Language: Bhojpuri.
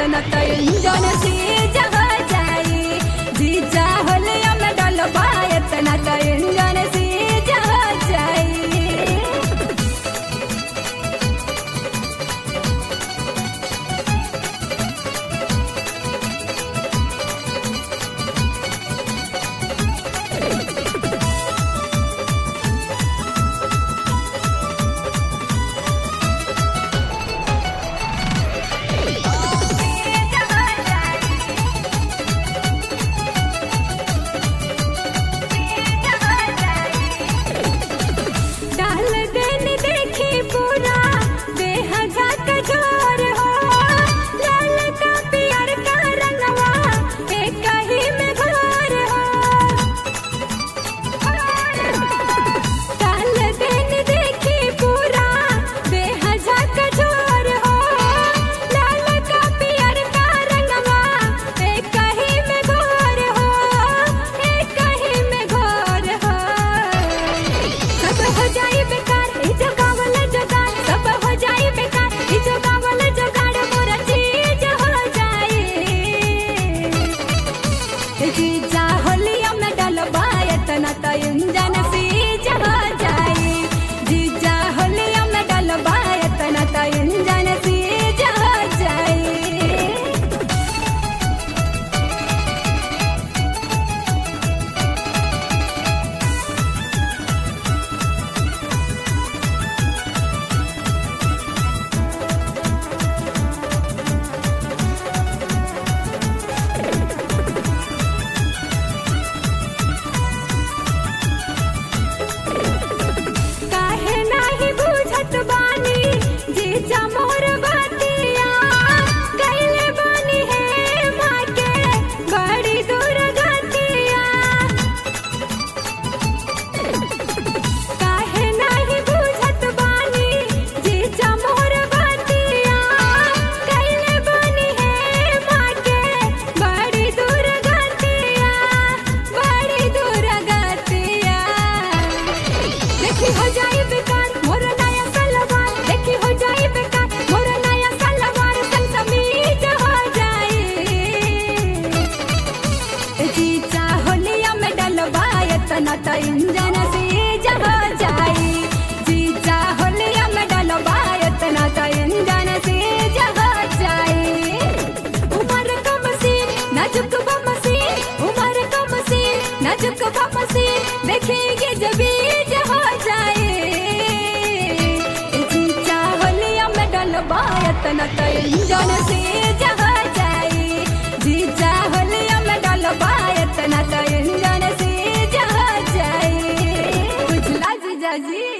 न तो इंजन से जहा जाई जीजा होलिया में डलबा इतना तो इंजन से जहा जाई। जीजा होलिया में डलबा इतना तो इंजन से जहा जाई जीजा होलिया में डलबा इतना तो इंजन से जहा जाई। इतना तो इंजन से जहा जाई जीजा होलिया में डलबा इतना तो इंजन से जहा जाई। उमर का मसीन नाजुक बमसीन उमर का मसीन नाजुक बमसीन देखेंगे जब जहा जाए जीजा होलिया में डलबा इतना तो इंजन से जहा जाई जीजा होलिया में डलबा इतना तो इंजन से जी।